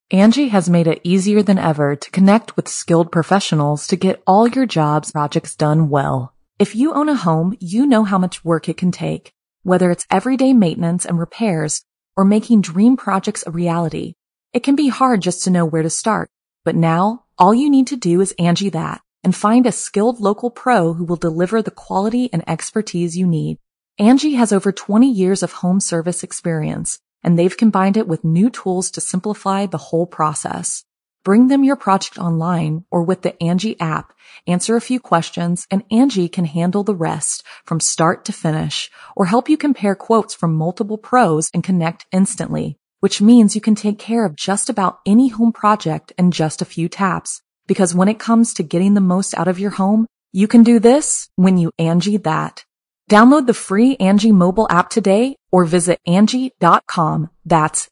Angie has made it easier than ever to connect with skilled professionals to get all your jobs projects done well. If you own a home, you know how much work it can take, whether it's everyday maintenance and repairs or making dream projects a reality. It can be hard just to know where to start, but now all you need to do is Angie that and find a skilled local pro who will deliver the quality and expertise you need. Angie has over 20 years of home service experience, and they've combined it with new tools to simplify the whole process. Bring them your project online or with the Angie app, answer a few questions, and Angie can handle the rest from start to finish, or help you compare quotes from multiple pros and connect instantly, which means you can take care of just about any home project in just a few taps. Because when it comes to getting the most out of your home, you can do this when you Angie that. Download the free Angie mobile app today or visit Angie.com. That's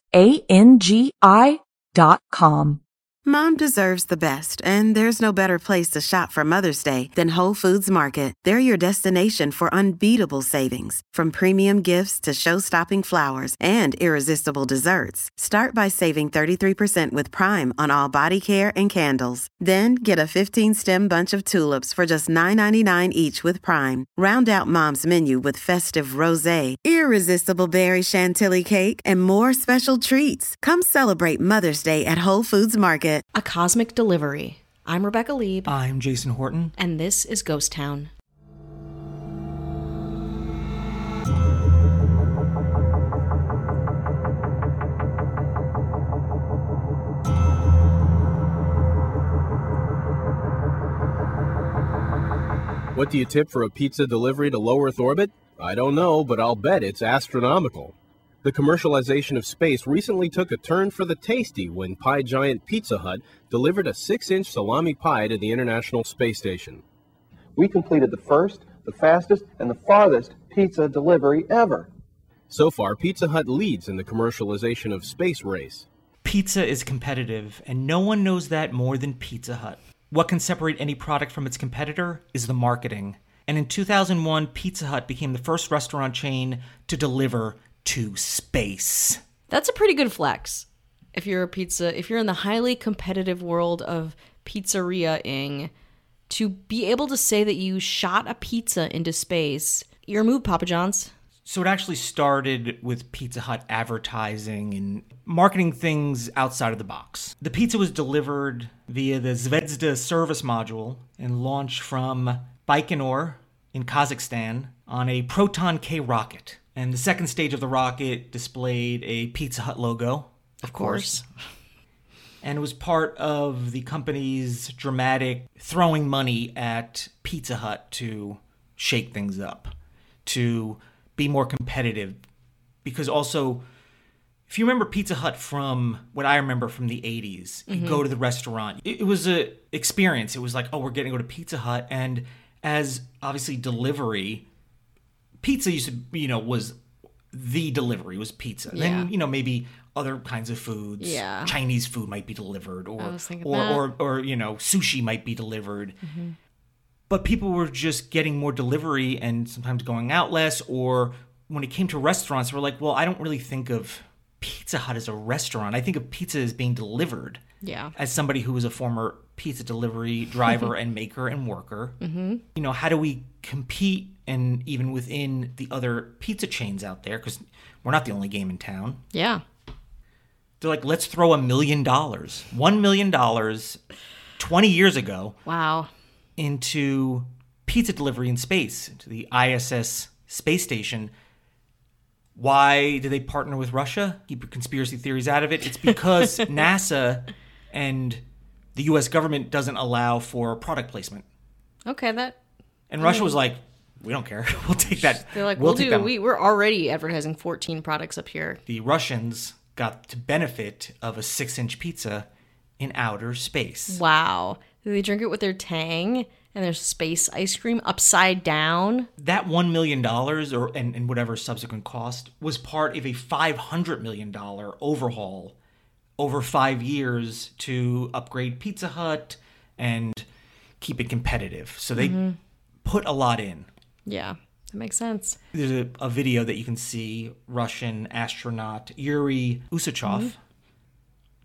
ANGI.com. Mom deserves the best, and there's no better place to shop for Mother's Day than Whole Foods Market. They're your destination for unbeatable savings, from premium gifts to show-stopping flowers and irresistible desserts. Start by saving 33% with Prime on all body care and candles. Then get a 15-stem bunch of tulips for just $9.99 each with Prime. Round out Mom's menu with festive rosé, irresistible berry chantilly cake, and more special treats. Come celebrate Mother's Day at Whole Foods Market. A Cosmic Delivery. I'm Rebecca Lieb. I'm Jason Horton. And this is Ghost Town. What do you tip for a pizza delivery to low Earth orbit? I don't know, but I'll bet it's astronomical. The commercialization of space recently took a turn for the tasty when pie giant Pizza Hut delivered a 6-inch salami pie to the International Space Station. We completed the first, the fastest, and the farthest pizza delivery ever. So far, Pizza Hut leads in the commercialization of space race. Pizza is competitive, and no one knows that more than Pizza Hut. What can separate any product from its competitor is the marketing. And in 2001, Pizza Hut became the first restaurant chain to deliver to space. That's a pretty good flex. If you're in the highly competitive world of pizzeria-ing, to be able to say that you shot a pizza into space, your move, Papa John's. So it actually started with Pizza Hut advertising and marketing things outside of the box. The pizza was delivered via the Zvezda service module and launched from Baikonur in Kazakhstan on a Proton K rocket. And the second stage of the rocket displayed a Pizza Hut logo, of course. And it was part of the company's dramatic throwing money at Pizza Hut to shake things up, to be more competitive. Because also, if you remember Pizza Hut from what I remember from the 80s, you go to the restaurant. It was an experience. It was like, oh, we're getting to go to Pizza Hut. And as obviously delivery, pizza used to, was the delivery, was pizza. Yeah. Then, maybe other kinds of foods. Yeah. Chinese food might be delivered, or sushi might be delivered. Mm-hmm. But people were just getting more delivery and sometimes going out less. Or when it came to restaurants, we're like, well, I don't really think of Pizza Hut as a restaurant. I think of pizza as being delivered. Yeah. As somebody who was a former pizza delivery driver and maker and worker. Mm-hmm. How do we compete, and even within the other pizza chains out there? Because we're not the only game in town. Yeah. They're like, let's throw $1 million, $1 million, 20 years ago. Wow. Into pizza delivery in space, into the ISS space station. Why did they partner with Russia? Keep your conspiracy theories out of it. It's because NASA and the U.S. government doesn't allow for product placement. Okay, And Russia was like, we don't care. We'll take that. They're like, we're already advertising 14 products up here. The Russians got to benefit of a 6-inch pizza in outer space. Wow. Do they drink it with their Tang and their space ice cream upside down? That $1 million and whatever subsequent cost was part of a $500 million overhaul over 5 years to upgrade Pizza Hut and keep it competitive. So they put a lot in. Yeah, that makes sense. There's a video that you can see Russian astronaut Yuri Usachov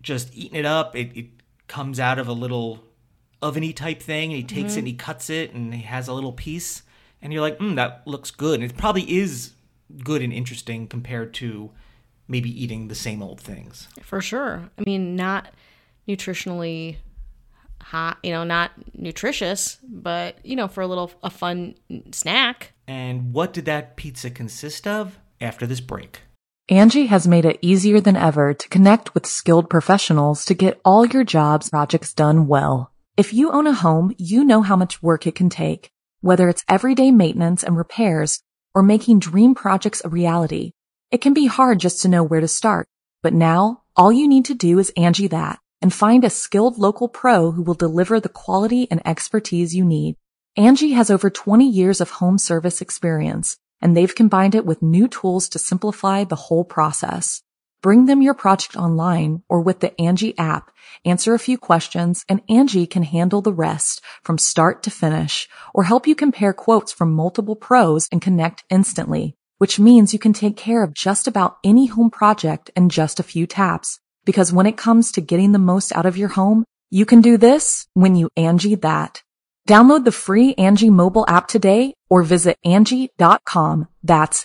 just eating it up. It comes out of a little oven-y type thing, and he takes it and he cuts it, and he has a little piece, and you're like, that looks good. And it probably is good and interesting compared to maybe eating the same old things. For sure. I mean, not nutritionally hot, not nutritious, but, for a fun snack. And what did that pizza consist of? After this break. Angie has made it easier than ever to connect with skilled professionals to get all your jobs projects done well. If you own a home, you know how much work it can take, whether it's everyday maintenance and repairs or making dream projects a reality. It can be hard just to know where to start, but now all you need to do is Angie that and find a skilled local pro who will deliver the quality and expertise you need. Angie has over 20 years of home service experience, and they've combined it with new tools to simplify the whole process. Bring them your project online or with the Angie app, answer a few questions, and Angie can handle the rest from start to finish, or help you compare quotes from multiple pros and connect instantly, which means you can take care of just about any home project in just a few taps. Because when it comes to getting the most out of your home, you can do this when you Angie that. Download the free Angie mobile app today or visit Angie.com. That's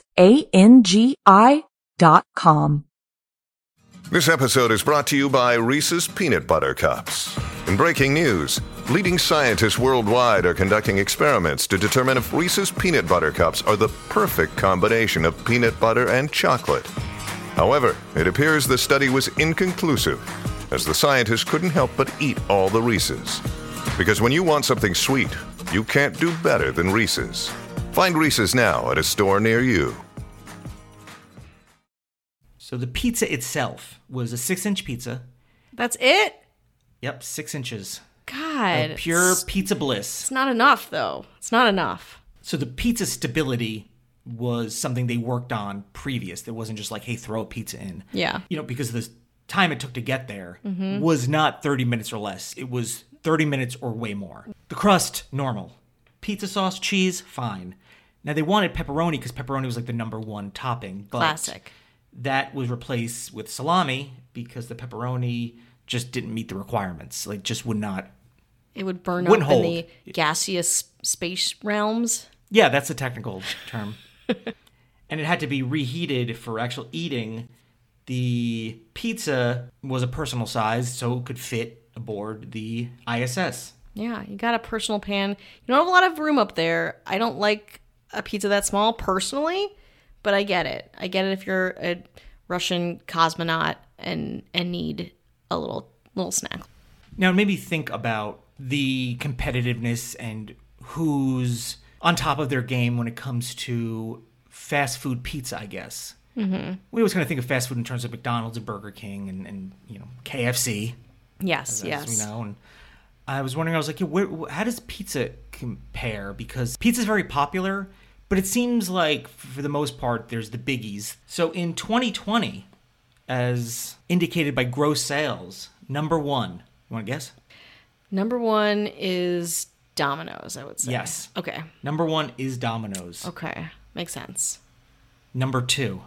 ANGI.com. This episode is brought to you by Reese's Peanut Butter Cups. In breaking news, leading scientists worldwide are conducting experiments to determine if Reese's Peanut Butter Cups are the perfect combination of peanut butter and chocolate. However, it appears the study was inconclusive, as the scientists couldn't help but eat all the Reese's. Because when you want something sweet, you can't do better than Reese's. Find Reese's now at a store near you. So the pizza itself was a 6-inch pizza. That's it? Yep, 6 inches. God. Pure pizza bliss. It's not enough, though. It's not enough. So the pizza stability was something they worked on previous. It wasn't just like, hey, throw a pizza in. Yeah. Because the time it took to get there was not 30 minutes or less. It was 30 minutes or way more. The crust, normal. Pizza sauce, cheese, fine. Now, they wanted pepperoni because pepperoni was like the number one topping. But classic. That was replaced with salami because the pepperoni just didn't meet the requirements. Like, just would not. It would burn up Wouldn't hold. in the gaseous space realms. Yeah, that's a technical term. And it had to be reheated for actual eating. The pizza was a personal size, so it could fit aboard the ISS. Yeah, you got a personal pan. You don't have a lot of room up there. I don't like a pizza that small personally, but I get it. I get it if you're a Russian cosmonaut and need a little snack. Now, it made me think about the competitiveness and who's on top of their game when it comes to fast food pizza, I guess. Mm-hmm. We always kind of think of fast food in terms of McDonald's and Burger King and KFC. Yes, as we know. And I was wondering, I was like, how does pizza compare? Because pizza is very popular, but it seems like for the most part, there's the biggies. So in 2020, as indicated by gross sales, number one, you want to guess? Number one is Domino's, I would say. Yes. Okay. Number one is Domino's. Okay. Makes sense. Number two.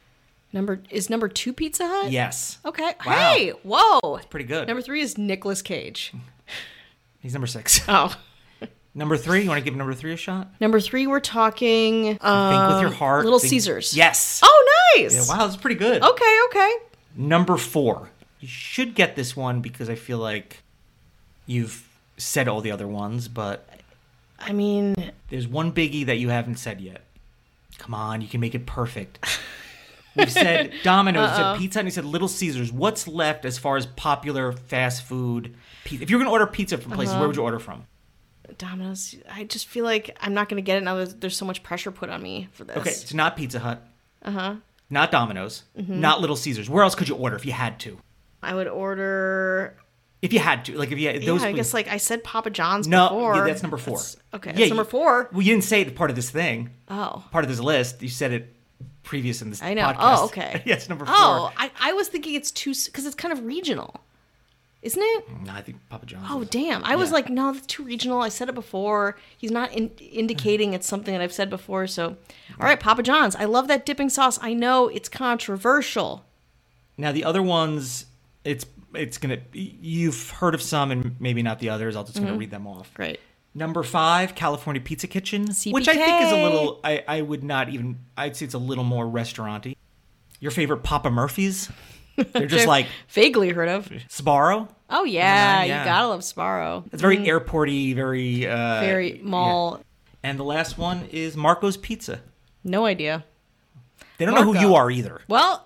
Is number two Pizza Hut? Yes. Okay. Wow. Hey, whoa. It's pretty good. Number three is Nicolas Cage. He's number 6. Oh. Number 3, you want to give number 3 a shot? Number 3, we're talking Think with your heart. Little Caesars. Yes. Oh, nice. Yeah, wow, that's pretty good. Okay. Number 4. You should get this one because I feel like you've said all the other ones, but I mean, there's one biggie that you haven't said yet. Come on, you can make it perfect. We've said Domino's, said Pizza Hut, and you said Little Caesars. What's left as far as popular fast food pizza? If you're going to order pizza from places, where would you order from? Domino's. I just feel like I'm not going to get it now. There's so much pressure put on me for this. Okay, it's not Pizza Hut. Not Domino's. Not Little Caesars. Where else could you order if you had to? I would order. If you had to, like if you had those. I guess like I said, Papa John's no, before. Yeah, that's number 4. That's number 4. Well, you didn't say it part of this thing. Oh. Part of this list. You said it previous in this I know. podcast. Oh, okay. Yeah, it's number 4. Oh, I was thinking it's too because it's kind of regional, isn't it? No, I think Papa John's. Oh, damn. I was like, no, that's too regional. I said it before. He's not indicating it's something that I've said before. So, all right, Papa John's. I love that dipping sauce. I know it's controversial. Now, the other ones, it's You've heard of some and maybe not the others. I'll just going to read them off. Great. Number 5, California Pizza Kitchen, CPK. which I think is a little, I'd say it's a little more restaurant-y. Your favorite Papa Murphy's? They're just like vaguely heard of. Sbarro. Oh yeah, yeah. You gotta love Sbarro. It's very airporty, very very mall. Yeah. And the last one is Marco's Pizza. No idea. They don't know who you are either. Well,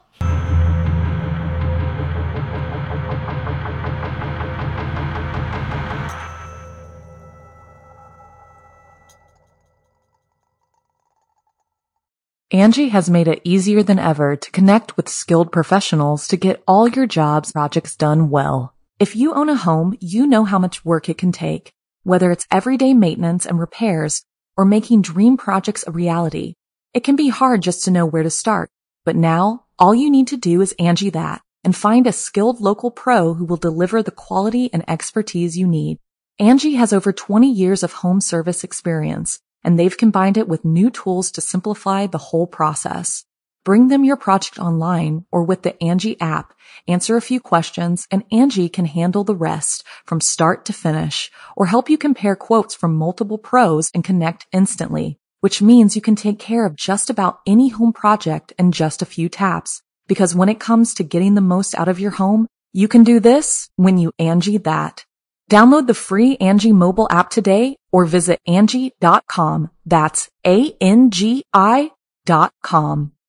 Angie has made it easier than ever to connect with skilled professionals to get all your jobs projects done well. If you own a home, you know how much work it can take, whether it's everyday maintenance and repairs or making dream projects a reality. It can be hard just to know where to start, but now all you need to do is Angie that and find a skilled local pro who will deliver the quality and expertise you need. Angie has over 20 years of home service experience, and they've combined it with new tools to simplify the whole process. Bring them your project online or with the Angie app, answer a few questions, and Angie can handle the rest from start to finish or help you compare quotes from multiple pros and connect instantly, which means you can take care of just about any home project in just a few taps. Because when it comes to getting the most out of your home, you can do this when you Angie that. Download the free Angie mobile app today or visit Angie.com. That's ANGI.com.